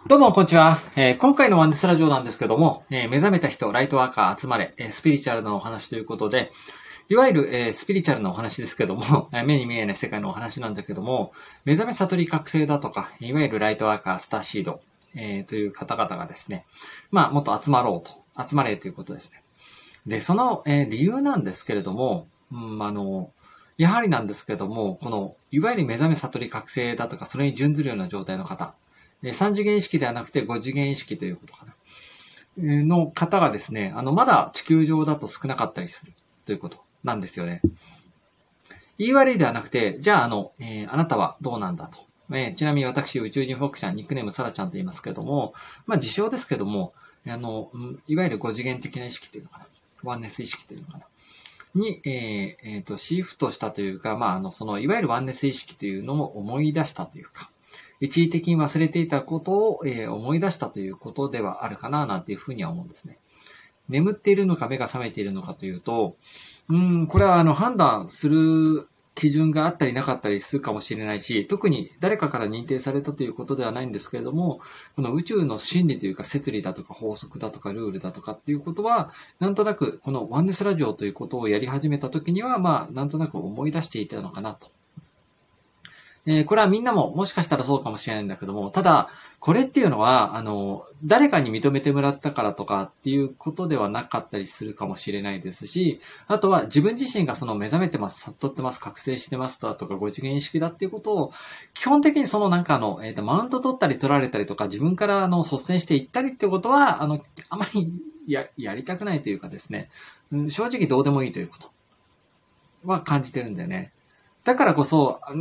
どうも、こんにちは。今回のワンデスラジオなんですけども、目覚めた人、ライトワーカー集まれ、スピリチュアルなお話ということで、いわゆる、スピリチュアルなお話ですけども、目に見えない世界のお話なんだけども、目覚め悟り覚醒だとか、いわゆるライトワーカー、スターシード、という方々がですね、もっと集まろうと、集まれということですね。で、その、理由なんですけれども、やはりなんですけども、この、いわゆる目覚め悟り覚醒だとか、それに準ずるような状態の方、3次元意識ではなくて5次元意識ということかな。の方がですね、まだ地球上だと少なかったりするということなんですよね。言い悪いではなくて、じゃああなたはどうなんだと。ちなみに私、宇宙人フォークちゃん、ニックネームサラちゃんと言いますけども、自称ですけども、いわゆる5次元的な意識というのかな。ワンネス意識というのかな。に、シフトしたというか、その、いわゆるワンネス意識というのも思い出したというか、一時的に忘れていたことを、思い出したということではあるかな、なんていうふうには思うんですね。眠っているのか目が覚めているのかというと、これは判断する基準があったりなかったりするかもしれないし、特に誰かから認定されたということではないんですけれども、この宇宙の真理というか摂理だとか法則だとかルールだとかっていうことは、なんとなくこのワンネスラジオということをやり始めた時には、なんとなく思い出していたのかなと。これはみんなももしかしたらそうかもしれないんだけども、ただ、これっていうのは、誰かに認めてもらったからとかっていうことではなかったりするかもしれないですし、あとは自分自身がその目覚めてます、悟ってます、覚醒してますとか、5次元意識だっていうことを、基本的にそのマウント取ったり取られたりとか、自分から率先していったりっていうことは、あまりやりたくないというかですね、正直どうでもいいということは感じてるんだよね。だからこそ、あん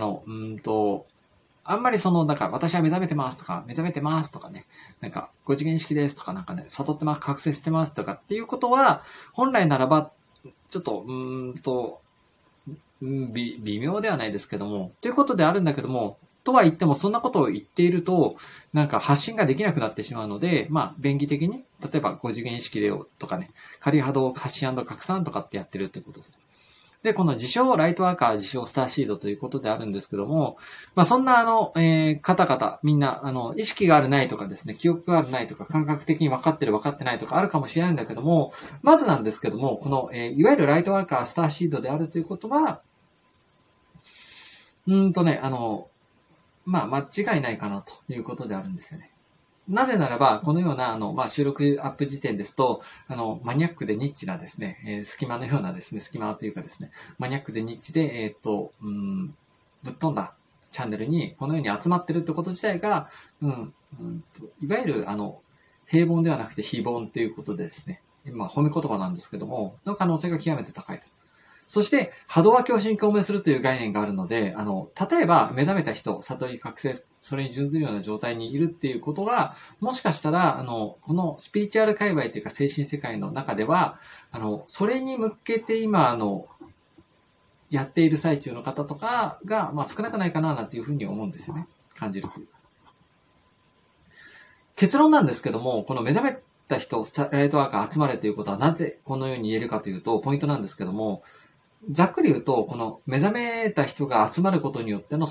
まり私は目覚めてますとか、目覚めてますとかね、5次元意識ですとか悟ってます、覚醒してますとかっていうことは、本来ならば、ちょっと、微妙ではないですけども、ということであるんだけども、とは言ってもそんなことを言っていると、発信ができなくなってしまうので、便宜的に、例えば5次元意識でとかね、仮波動発信拡散とかってやってるってことです。で、この自称ライトワーカー、自称スターシードということであるんですけども、そんな方々、みんな、意識があるないとかですね、記憶があるないとか、感覚的に分かってる分かってないとかあるかもしれないんだけども、まずなんですけども、この、いわゆるライトワーカー、スターシードであるということは、間違いないかなということであるんですよね。なぜならば、このような、収録アップ時点ですと、マニアックでニッチなですね、隙間のようなですね、隙間というかですね、マニアックでニッチで、ぶっ飛んだチャンネルにこのように集まってるってこと自体が、いわゆる、平凡ではなくて非凡ということでですね、褒め言葉なんですけども、の可能性が極めて高いと。そして、波動は共振共鳴するという概念があるので、例えば目覚めた人、悟り覚醒、それに準ずるような状態にいるっていうことが、もしかしたら、このスピリチュアル界隈というか精神世界の中では、それに向けて今、やっている最中の方とかが、少なくないかな、なんていうふうに思うんですよね。感じるというか。結論なんですけども、この目覚めた人、ライトワーカー集まれということはなぜこのように言えるかというと、ポイントなんですけども、ざっくり言うと、この目覚めた人が集まることによっての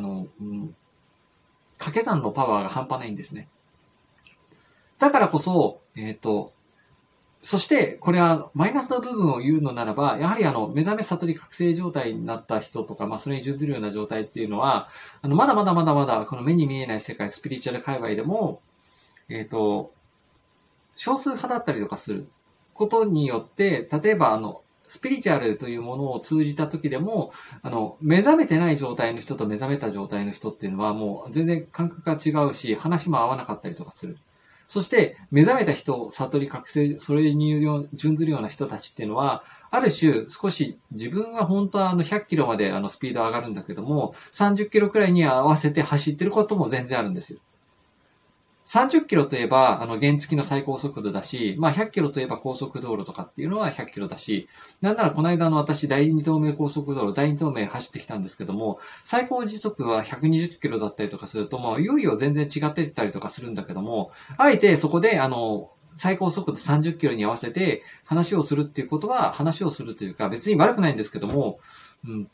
掛け算のパワーが半端ないんですね。だからこそ、そして、これはマイナスの部分を言うのならば、やはり目覚め悟り覚醒状態になった人とか、それに準ずるような状態っていうのは、まだまだまだまだ、この目に見えない世界、スピリチュアル界隈でも、少数派だったりとかすることによって、例えばスピリチュアルというものを通じた時でも、目覚めてない状態の人と目覚めた状態の人っていうのはもう全然感覚が違うし、話も合わなかったりとかする。そして、目覚めた人、悟り覚醒、それに準ずるような人たちっていうのは、ある種、少し自分が本当は100キロまでスピード上がるんだけども、30キロくらいに合わせて走ってることも全然あるんですよ。30キロといえば、原付の最高速度だし、100キロといえば高速道路とかっていうのは100キロだし、なんならこの間私、第二東名高速道路、第二東名走ってきたんですけども、最高時速は120キロだったりとかすると、いよいよ全然違ってたりとかするんだけども、あえてそこで、最高速度30キロに合わせて話をするっていうことは、話をするというか、別に悪くないんですけども、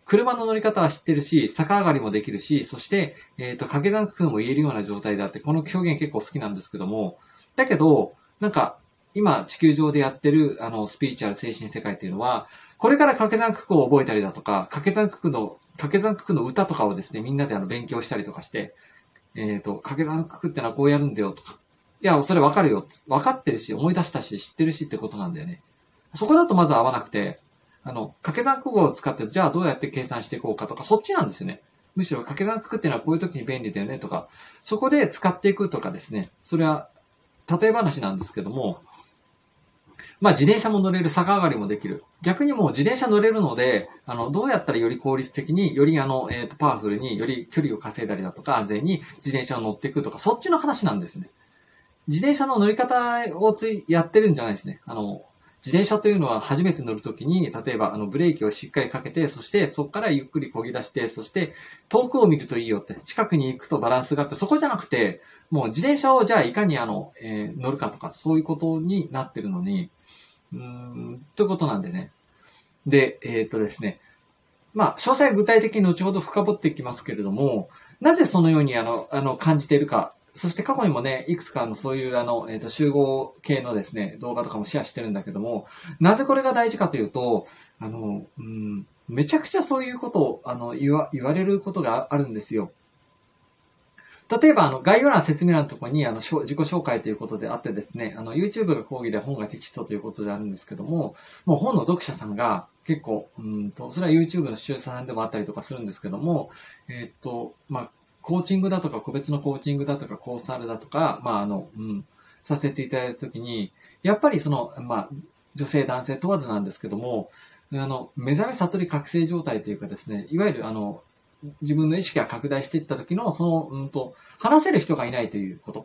車の乗り方は知ってるし、逆上がりもできるし、そして、掛け算工夫も言えるような状態であって、この表現結構好きなんですけども、だけど、なんか、今地球上でやってる、スピリチュアル精神世界っていうのは、これから掛け算九九を覚えたりだとか、掛け算九九の歌とかをですね、みんなで勉強したりとかして、掛け算九九ってのはこうやるんだよとか。いや、それわかるよ。わかってるし、思い出したし、知ってるしってことなんだよね。そこだとまず合わなくて、掛け算九九を使って、じゃあどうやって計算していこうかとか、そっちなんですよね。むしろ掛け算九九っていうのはこういう時に便利だよねとか、そこで使っていくとかですね。それは、例え話なんですけども、まあ自転車も乗れる、逆上がりもできる。逆にもう自転車乗れるので、どうやったらより効率的に、よりパワフルに、より距離を稼いだりだとか、安全に自転車を乗っていくとか、そっちの話なんですね。自転車の乗り方をやってるんじゃないですね。自転車というのは初めて乗るときに、例えばブレーキをしっかりかけて、そしてそこからゆっくり漕ぎ出して、そして遠くを見るといいよって、近くに行くとバランスがあって、そこじゃなくて、もう自転車をじゃあいかに乗るかとか、そういうことになってるのに、ということなんでね。で、ですね。まあ、詳細は具体的に後ほど深掘っていきますけれども、なぜそのように感じているか。そして過去にもね、いくつかそういう集合系のですね、動画とかもシェアしてるんだけども、なぜこれが大事かというと、めちゃくちゃそういうことを、言われることがあるんですよ。例えば、概要欄、説明欄のところに、自己紹介ということであってですね、YouTube が講義で本がテキストということであるんですけども、もう本の読者さんが結構、それは YouTube の視聴者さんでもあったりとかするんですけども、まあ、コーチングだとか、個別のコーチングだとか、コーサルだとか、まあ、させていただいたときに、やっぱりまあ、女性、男性問わずなんですけども、目覚め悟り覚醒状態というかですね、いわゆる自分の意識が拡大していった時の、話せる人がいないということ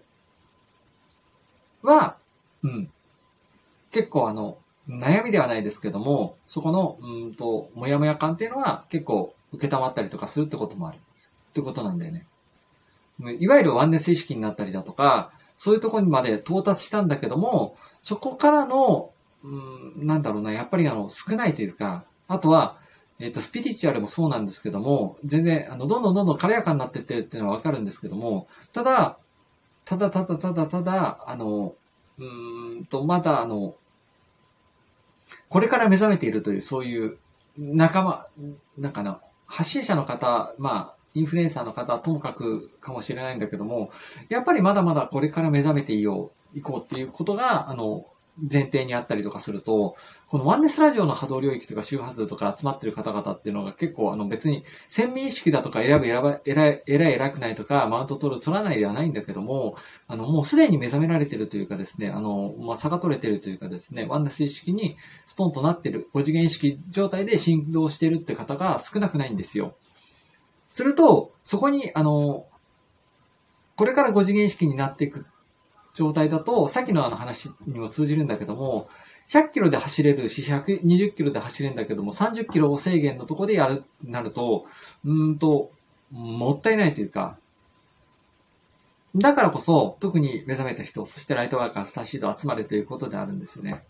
は、結構悩みではないですけども、そこの、もやもや感っていうのは結構受けたまったりとかするってこともある。ってことなんだよね。いわゆるワンネス意識になったりだとか、そういうところにまで到達したんだけども、そこからの、なんだろうな、やっぱり少ないというか、あとは、スピリチュアルもそうなんですけども、全然、どんどん軽やかになっていってるっていうのはわかるんですけども、ただ、まだこれから目覚めているという、そういう仲間、なんか発信者の方、まあ、インフルエンサーの方、ともかくかもしれないんだけども、やっぱりまだまだこれから目覚めていこうっていうことが、前提にあったりとかすると、このワンネスラジオの波動領域とか周波数とか集まってる方々っていうのが結構別に鮮明意識だとか偉くないとかマウント取らないではないんだけども、もうすでに目覚められてるというかですね、まあ、差が取れてるというかですね、ワンネス意識にストンとなってる、5次元意識状態で振動してるって方が少なくないんですよ。すると、そこに、これから5次元意識になっていく状態だと、さっきの話にも通じるんだけども、100キロで走れるし、120キロで走れるんだけども、30キロを制限のところでやる、なると、もったいないというか、だからこそ、特に目覚めた人、そしてライトワーカー、スターシード集まれということであるんですよね。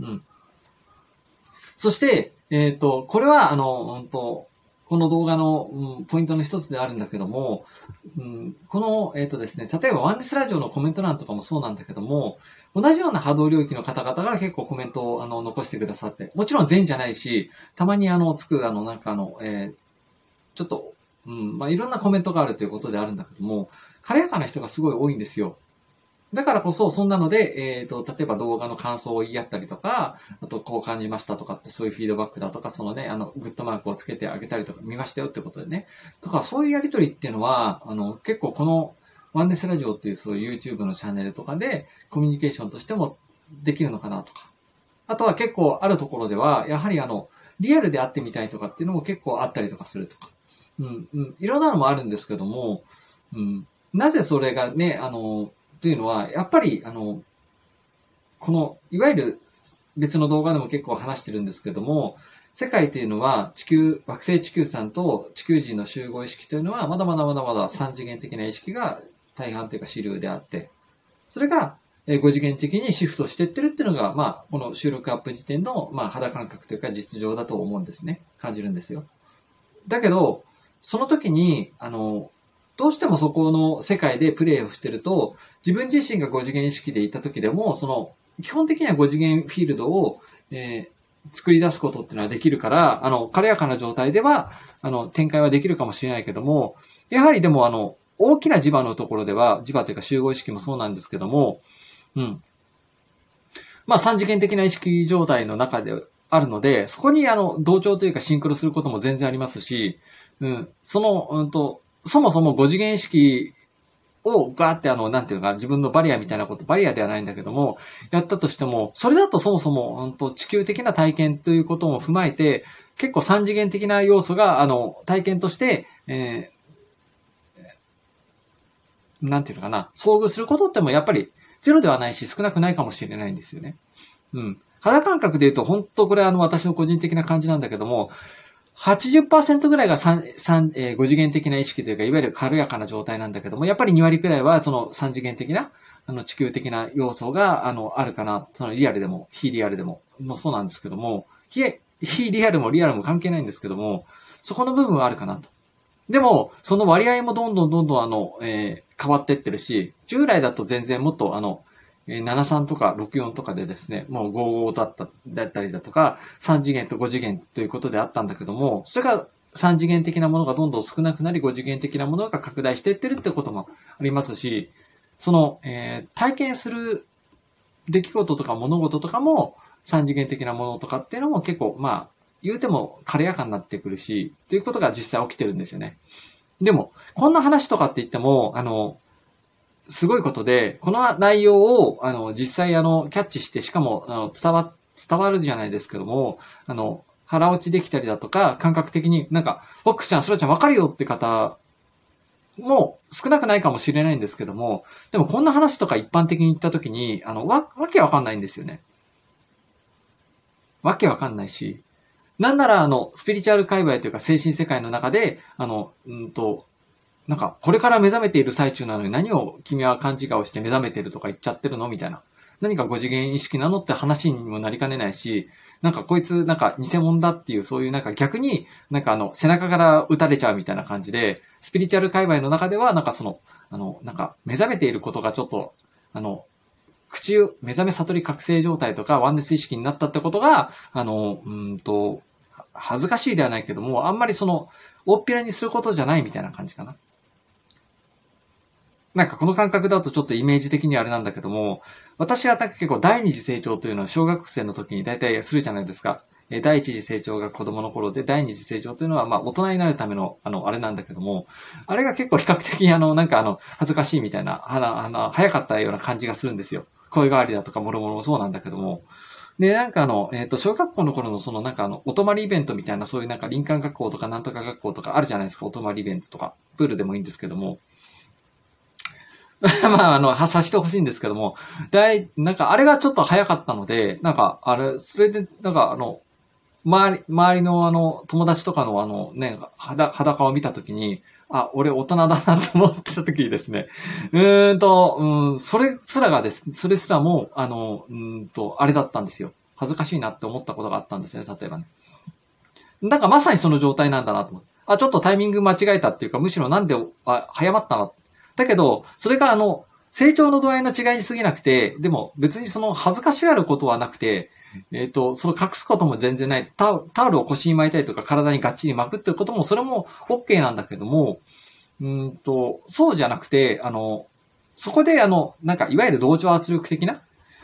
そして、これは、この動画の、ポイントの一つであるんだけども、この、ですね、例えばワンネスラジオのコメント欄とかもそうなんだけども、同じような波動領域の方々が結構コメントを残してくださって、もちろん全じゃないし、たまにつくちょっと、まあ、いろんなコメントがあるということであるんだけども、軽やかな人がすごい多いんですよ。だからこそ、そんなので、例えば動画の感想を言い合ったりとか、あとこう感じましたとかってそういうフィードバックだとか、そのね、グッドマークをつけてあげたりとか、見ましたよってことでね。とか、そういうやりとりっていうのは、結構このワンネスラジオっていうそういう YouTube のチャンネルとかでコミュニケーションとしてもできるのかなとか。あとは結構あるところでは、やはりリアルで会ってみたいとかっていうのも結構あったりとかするとか。いろんなのもあるんですけども、なぜそれがね、というのは、やっぱり、この、いわゆる別の動画でも結構話してるんですけども、世界というのは惑星地球さんと地球人の集合意識というのは、まだまだ三次元的な意識が大半というか主流であって、それが5次元的にシフトしていってるっていうのが、まあ、この収録アップ時点の、まあ、肌感覚というか実情だと思うんですね。感じるんですよ。 だけど、その時に、どうしてもそこの世界でプレイをしてると、自分自身が5次元意識でいた時でも、基本的には5次元フィールドを、作り出すことっていうのはできるから、軽やかな状態では、展開はできるかもしれないけども、やはりでも大きな磁場のところでは、磁場というか集合意識もそうなんですけども、うん。まあ、三次元的な意識状態の中であるので、そこに同調というかシンクロすることも全然ありますし、そもそも5次元意識をガーってなんていうのか、自分のバリアみたいなこと、バリアではないんだけども、やったとしても、それだとそもそも、地球的な体験ということも踏まえて、結構三次元的な要素が、体験として、なんていうのかな、遭遇することってもやっぱりゼロではないし少なくないかもしれないんですよね。うん。肌感覚で言うと、本当これ私の個人的な感じなんだけども、80% ぐらいが5次元的な意識というか、いわゆる軽やかな状態なんだけども、やっぱり2割くらいはその3次元的な、地球的な要素が、あるかな。そのリアルでも、非リアルでも、もうそうなんですけども、非リアルもリアルも関係ないんですけども、そこの部分はあるかなと。でも、その割合もどんどん変わっていってるし、従来だと全然もっと73とか64とかでですね、もう55だったりだとか、3次元と5次元ということであったんだけども、それが3次元的なものがどんどん少なくなり、5次元的なものが拡大していってるってこともありますし、体験する出来事とか物事とかも、3次元的なものとかっていうのも結構、まあ、言うても軽やかになってくるし、ということが実際起きてるんですよね。でも、こんな話とかって言っても、すごいことで、この内容を、実際キャッチして、しかも、伝わるじゃないですけども、腹落ちできたりだとか、感覚的になんか、フォックスちゃん、ソラちゃんわかるよって方も少なくないかもしれないんですけども、でもこんな話とか一般的に言ったときに、わけわかんないんですよね。わけわかんないし、なんならスピリチュアル界隈というか精神世界の中で、なんか、これから目覚めている最中なのに何を君は勘違いをして目覚めてるとか言っちゃってるのみたいな。何か5次元意識なのって話にもなりかねないし、なんかこいつなんか偽物だっていうそういうなんか逆になんか背中から撃たれちゃうみたいな感じで、スピリチュアル界隈の中ではなんかなんか目覚めていることがちょっと、目覚め悟り覚醒状態とかワンネス意識になったってことが、恥ずかしいではないけども、あんまり大っぴらにすることじゃないみたいな感じかな。なんかこの感覚だとちょっとイメージ的にはあれなんだけども、私は結構第二次成長というのは小学生の時に大体するじゃないですか。第一次成長が子供の頃で、第二次成長というのはまあ大人になるためのあれなんだけども、あれが結構比較的なんか恥ずかしいみたいな、早かったような感じがするんですよ。声変わりだとかもろもろもそうなんだけども。で、なんか小学校の頃のなんかお泊まりイベントみたいな、そういうなんか林間学校とかなんとか学校とかあるじゃないですか、お泊まりイベントとか。プールでもいいんですけども。まあ、発さしてほしいんですけども、なんか、あれがちょっと早かったので、なんか、それで、なんか、周りの友達とかのね、裸を見たときに、あ、俺大人だなと思ってたときにですね、それすらも、あれだったんですよ。恥ずかしいなって思ったことがあったんですね、例えばね。なんかまさにその状態なんだなと思って。あ、ちょっとタイミング間違えたっていうか、むしろなんで、早まったな。だけど、それが成長の度合いの違いに過ぎなくて、でも別に恥ずかしがることはなくて、その隠すことも全然ない。タオルを腰に巻いたりとか体にがっちり巻くっていうことも、それも OK なんだけども、そうじゃなくて、そこでなんかいわゆる同調圧力的な、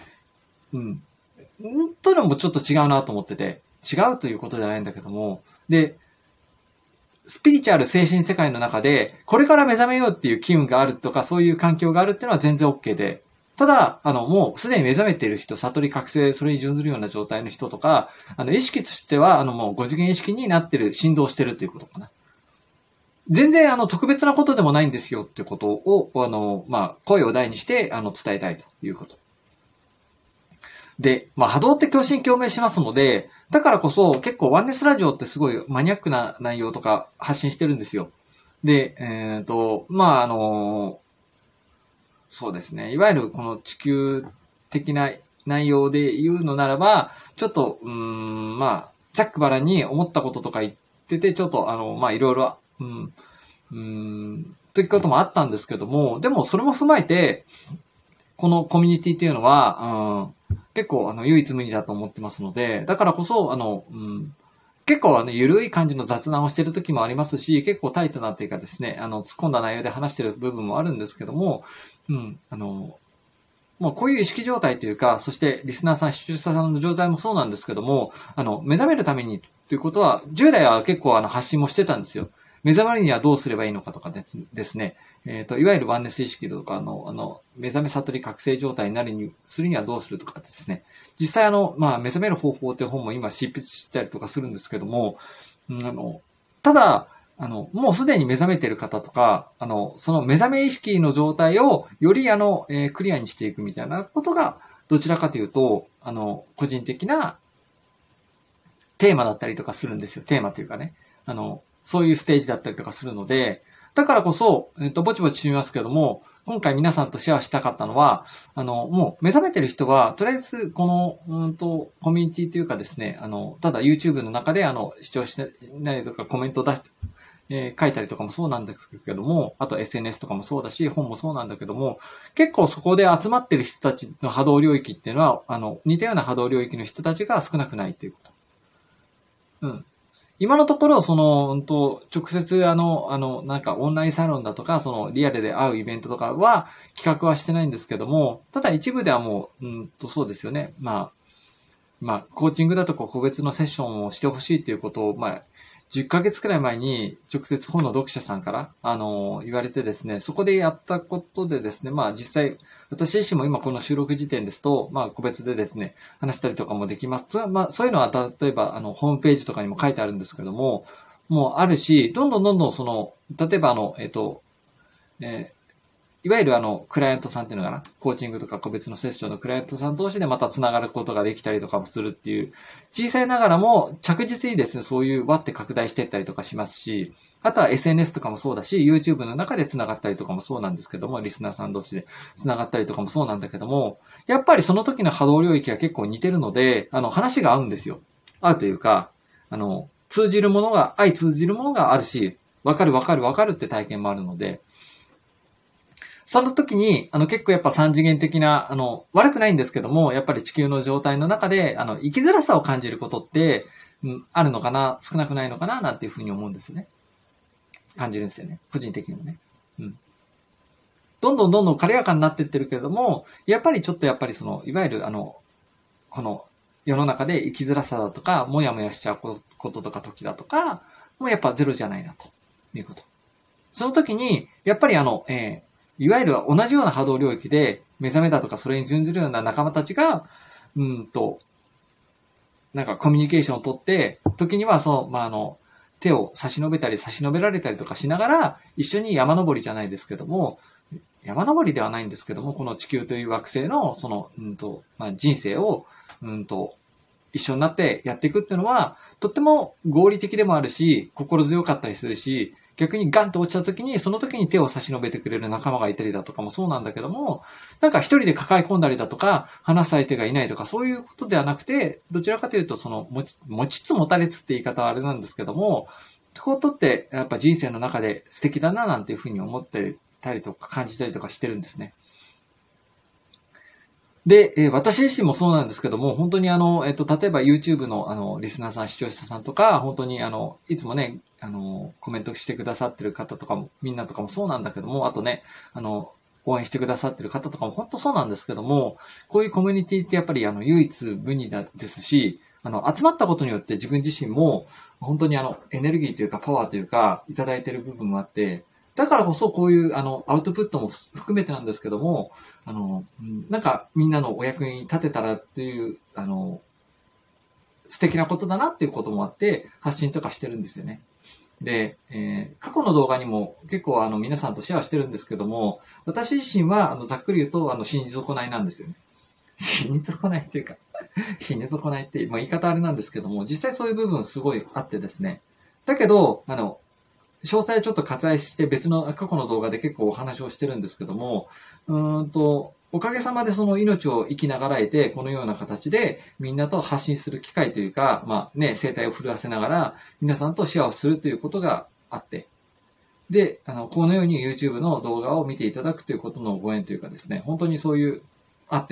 とのもちょっと違うなと思ってて、違うということじゃないんだけども、で、スピリチュアル精神世界の中で、これから目覚めようっていう機運があるとか、そういう環境があるっていうのは全然 OK で、ただ、もうすでに目覚めている人、悟り覚醒、それに準ずるような状態の人とか、意識としては、もう5次元意識になってる、振動してるということかな。全然、特別なことでもないんですよっていうことを、まあ、声を大にして、伝えたいということ。で、まあ、波動って共振共鳴しますので、だからこそ結構ワンネスラジオってすごいマニアックな内容とか発信してるんですよ。で、まあ、そうですね。いわゆるこの地球的な内容で言うのならば、ちょっと、まあ、ざっくばらんに思ったこととか言っってて、ちょっとまあ、いろいろ、ということもあったんですけども、でもそれも踏まえて、このコミュニティっていうのは、結構唯一無二だと思ってますので、だからこそ、結構ゆるい感じの雑談をしている時もありますし、結構タイトなっていうかですね、突っ込んだ内容で話している部分もあるんですけども、もうこういう意識状態というか、そしてリスナーさん、視聴者さんの状態もそうなんですけども、目覚めるためにということは、従来は結構発信もしてたんですよ。目覚めるにはどうすればいいのかとかですね、いわゆるワンネス意識とか目覚め悟り覚醒状態になるにするにはどうするとかですね、実際まあ、目覚める方法という本も今執筆したりとかするんですけども、ただ、もうすでに目覚めている方とか、その目覚め意識の状態をよりクリアにしていくみたいなことが、どちらかというと、個人的なテーマだったりとかするんですよ。テーマというかね。そういうステージだったりとかするので、だからこそ、ぼちぼちしますけども、今回皆さんとシェアしたかったのは、もう目覚めてる人は、とりあえず、この、コミュニティというかですね、ただ YouTube の中で、視聴しないとかコメントを出して、書いたりとかもそうなんですけども、あと SNS とかもそうだし、本もそうなんだけども、結構そこで集まってる人たちの波動領域っていうのは、似たような波動領域の人たちが少なくないということ。うん。今のところ、直接なんかオンラインサロンだとか、リアルで会うイベントとかは企画はしてないんですけども、ただ一部ではもう、そうですよね。まあ、コーチングだとか個別のセッションをしてほしいということを、まあ、10ヶ月くらい前に直接本の読者さんから、言われてですね、そこでやったことでですね、まあ実際、私自身も今この収録時点ですと、まあ個別でですね、話したりとかもできます。まあそういうのは例えばホームページとかにも書いてあるんですけども、もうあるし、どんどん例えばえいわゆるクライアントさんっていうのかな、コーチングとか個別のセッションのクライアントさん同士でまた繋がることができたりとかもするっていう、小さいながらも着実にですね、そういう輪って拡大していったりとかしますし、あとは SNS とかもそうだし、YouTube の中で繋がったりとかもそうなんですけども、リスナーさん同士で繋がったりとかもそうなんだけども、やっぱりその時の波動領域が結構似てるので、話が合うんですよ。合うというか、相通じるものがあるし、わかるって体験もあるので、その時に、結構やっぱ三次元的な、悪くないんですけども、やっぱり地球の状態の中で、生きづらさを感じることって、あるのかな、少なくないのかな、なんていうふうに思うんですね。感じるんですよね。個人的にもね。うん。どんどん軽やかになっていってるけれども、やっぱりちょっといわゆるこの世の中で生きづらさだとか、もやもやしちゃうこととか時だとか、もうやっぱゼロじゃないな、ということ。その時に、やっぱりいわゆる同じような波動領域で目覚めだとかそれに準ずるような仲間たちが、なんかコミュニケーションをとって、時には手を差し伸べたり差し伸べられたりとかしながら、一緒に山登りじゃないですけども、山登りではないんですけども、この地球という惑星の、人生を、一緒になってやっていくっていうのは、とっても合理的でもあるし、心強かったりするし、逆にガンと落ちた時に、その時に手を差し伸べてくれる仲間がいたりだとかもそうなんだけども、なんか一人で抱え込んだりだとか、話す相手がいないとか、そういうことではなくて、どちらかというと、持ちつ持たれつって言い方はあれなんですけども、ってことって、やっぱ人生の中で素敵だな、なんていうふうに思ってたりとか感じたりとかしてるんですね。で、私自身もそうなんですけども、本当に例えば YouTube のリスナーさん、視聴者さんとか、本当にいつもね、コメントしてくださってる方とかも、みんなとかもそうなんだけども、あとね、応援してくださってる方とかも本当そうなんですけども、こういうコミュニティってやっぱり唯一無二ですし、集まったことによって自分自身も、本当にエネルギーというかパワーというか、いただいてる部分もあって、だからこそこういうアウトプットも含めてなんですけども、なんかみんなのお役に立てたらっていう、素敵なことだなっていうこともあって発信とかしてるんですよね。で、過去の動画にも結構皆さんとシェアしてるんですけども、私自身はざっくり言うと死に損ないなんですよね。死に損ないっていうか死に損ないって、言い方あれなんですけども、実際そういう部分すごいあってですね。だけど、詳細ちょっと割愛して別の過去の動画で結構お話をしてるんですけども、 おかげさまでその命を生きながらえて、このような形でみんなと発信する機会というか、声帯を震わせながら皆さんとシェアをするということがあって、で、このように YouTube の動画を見ていただくということのご縁というかですね、本当にそういう、あって、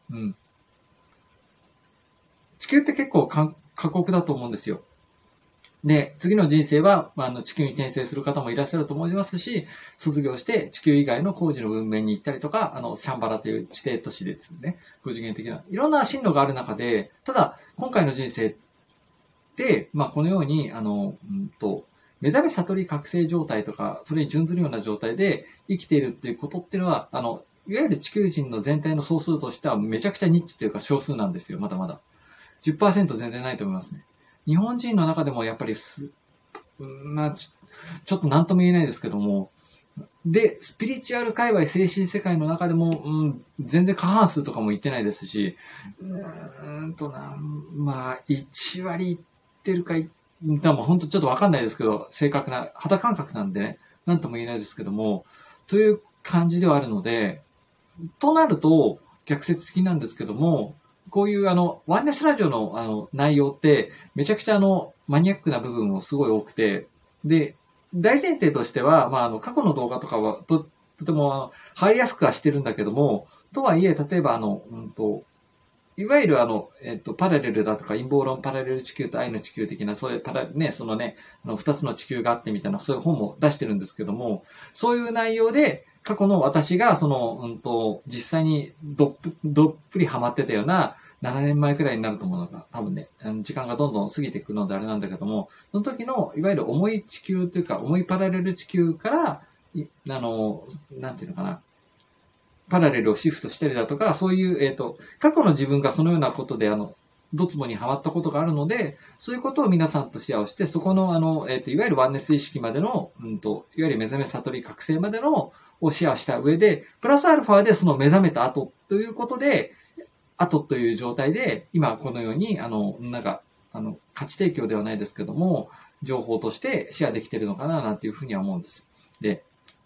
地球って結構過酷だと思うんですよ。で、次の人生は、地球に転生する方もいらっしゃると思いますし、卒業して地球以外の工事の文明に行ったりとか、シャンバラという地底都市ですね、5次元的な、いろんな進路がある中で、ただ、今回の人生で、このように、目覚め悟り覚醒状態とか、それに準ずるような状態で生きているっていうことっていうのは、いわゆる地球人の全体の総数としてはめちゃくちゃニッチというか少数なんですよ、まだまだ。10% 全然ないと思いますね。日本人の中でもやっぱりちょっと何とも言えないですけども、で、スピリチュアル界隈、精神世界の中でも、全然過半数とかも言ってないですし、1割言ってるか本当ちょっとわかんないですけど、正確な肌感覚なんでね、何とも言えないですけども、という感じではあるので、となると逆説的なんですけども、こういうワンネスラジオの内容って、めちゃくちゃマニアックな部分もすごい多くて、で、大前提としては、過去の動画とかはとても入りやすくはしてるんだけども、とはいえ、例えばいわゆるパラレルだとか陰謀論パラレル地球と愛の地球的な、そういう二つの地球があってみたいな、そういう本も出してるんですけども、そういう内容で、過去の私が、実際にどっぷりハマってたような、7年前くらいになると思うのが、多分ね、時間がどんどん過ぎていくのであれなんだけども、その時の、いわゆる重い地球というか、重いパラレル地球から、なんていうのかな、パラレルをシフトしたりだとか、そういう、過去の自分がそのようなことで、ドツボにはまったことがあるので、そういうことを皆さんとシェアをして、そこの、いわゆるワンネス意識までの、いわゆる目覚め悟り覚醒までの、をシェアした上で、プラスアルファでその目覚めた後ということで、後という状態で、今このように、価値提供ではないですけども、情報としてシェアできているのかな、なんていうふうには思うんです。で、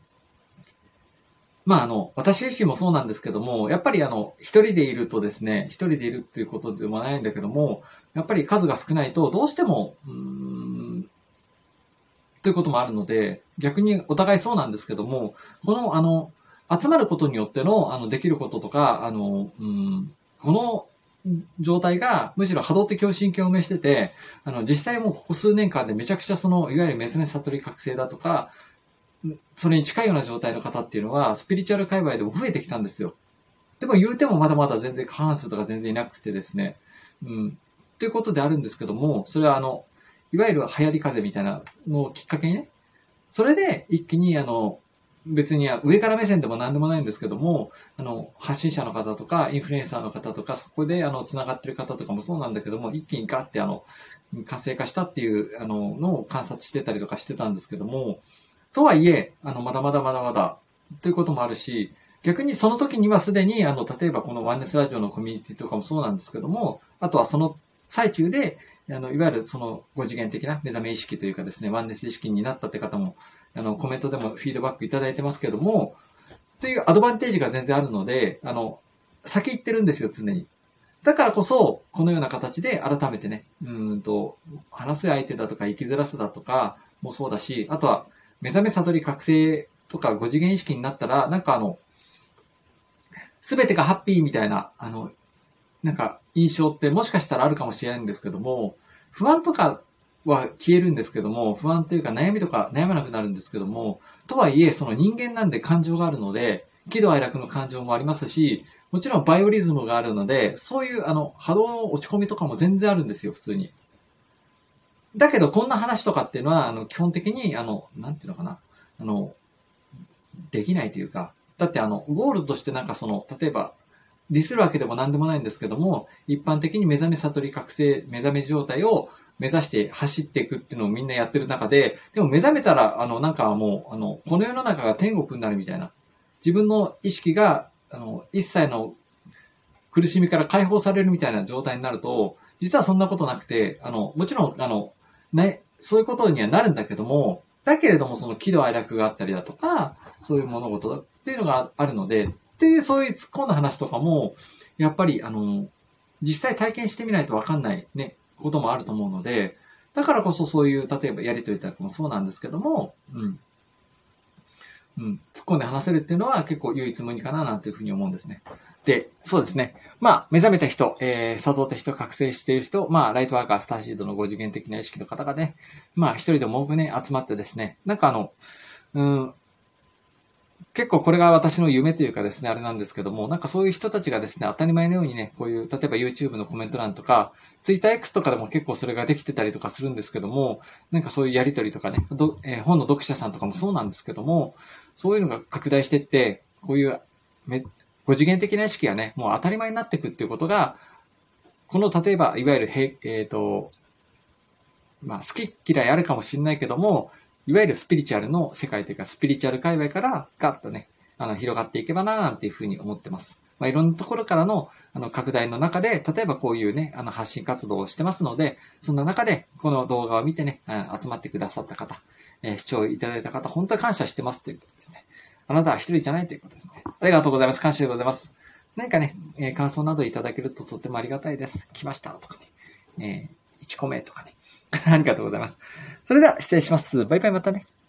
私自身もそうなんですけども、やっぱり一人でいるとですね、一人でいるっていうことでもないんだけども、やっぱり数が少ないとどうしても、ということもあるので、逆にお互いそうなんですけども、この、集まることによっての、できることとか、この状態が、むしろ波動的共振系を召してて、実際もうここ数年間でめちゃくちゃいわゆる目覚め悟り覚醒だとか、それに近いような状態の方っていうのは、スピリチュアル界隈でも増えてきたんですよ。でも言うてもまだまだ全然過半数とか全然いなくてですね。ということであるんですけども、それはいわゆる流行り風みたいなのをきっかけにね、それで一気に別に上から目線でも何でもないんですけども、発信者の方とか、インフルエンサーの方とか、そこで繋がってる方とかもそうなんだけども、一気にガッて活性化したっていうのを観察してたりとかしてたんですけども、とはいえ、まだまだ、ということもあるし、逆にその時にはすでに、例えばこのワンネスラジオのコミュニティとかもそうなんですけども、あとはその最中で、いわゆるその5次元的な目覚め意識というかですね、ワンネス意識になったって方も、コメントでもフィードバックいただいてますけども、というアドバンテージが全然あるので、先行ってるんですよ、常に。だからこそ、このような形で改めてね、話す相手だとか生きづらさだとかもそうだし、あとは、目覚め悟り覚醒とか5次元意識になったら、すべてがハッピーみたいな、印象ってもしかしたらあるかもしれないんですけども、不安とかは消えるんですけども、不安というか悩みとか悩まなくなるんですけども、とはいえ、その人間なんで感情があるので、喜怒哀楽の感情もありますし、もちろんバイオリズムがあるので、そういう波動の落ち込みとかも全然あるんですよ、普通に。だけど、こんな話とかっていうのは、基本的に、なんていうのかな、できないというか、だってゴールとして例えば、ディスるわけでも何でもないんですけども、一般的に目覚め悟り覚醒、目覚め状態を目指して走っていくっていうのをみんなやってる中で、でも目覚めたら、もう、この世の中が天国になるみたいな、自分の意識が、一切の苦しみから解放されるみたいな状態になると、実はそんなことなくて、もちろん、そういうことにはなるんだけども、だけれどもその喜怒哀楽があったりだとか、そういう物事っていうのがあるので、 っていうそういう突っ込んだ話とかも、やっぱり実際体験してみないとわかんないね、こともあると思うので、だからこそそういう、例えばやりとりとかもそうなんですけども、突っ込んで話せるっていうのは結構唯一無二かななんていうふうに思うんですね。で、そうですね。目覚めた人、悟った人、覚醒している人、ライトワーカー、スターシードの5次元的な意識の方がね、一人でも多くね、集まってですね、結構これが私の夢というかですね、あれなんですけども、そういう人たちがですね、当たり前のようにね、こういう、例えば YouTube のコメント欄とか、TwitterX とかでも結構それができてたりとかするんですけども、そういうやりとりとかね、本の読者さんとかもそうなんですけども、そういうのが拡大していって、こういう5次元的な意識がね、もう当たり前になっていくっていうことが、この例えば、いわゆる好き嫌いあるかもしれないけども、いわゆるスピリチュアルの世界というか、スピリチュアル界隈からガッとね、広がっていけばな、なんていうふうに思ってます。いろんなところからの、拡大の中で、例えばこういうね、発信活動をしてますので、そんな中で、この動画を見てね、集まってくださった方、視聴いただいた方、本当に感謝してますということですね。あなたは一人じゃないということですね。ありがとうございます。感謝でございます。何かね、感想などいただけるととてもありがたいです。来ましたとかね、1個目とかね。ありがとうございます。それでは失礼します。バイバイまたね。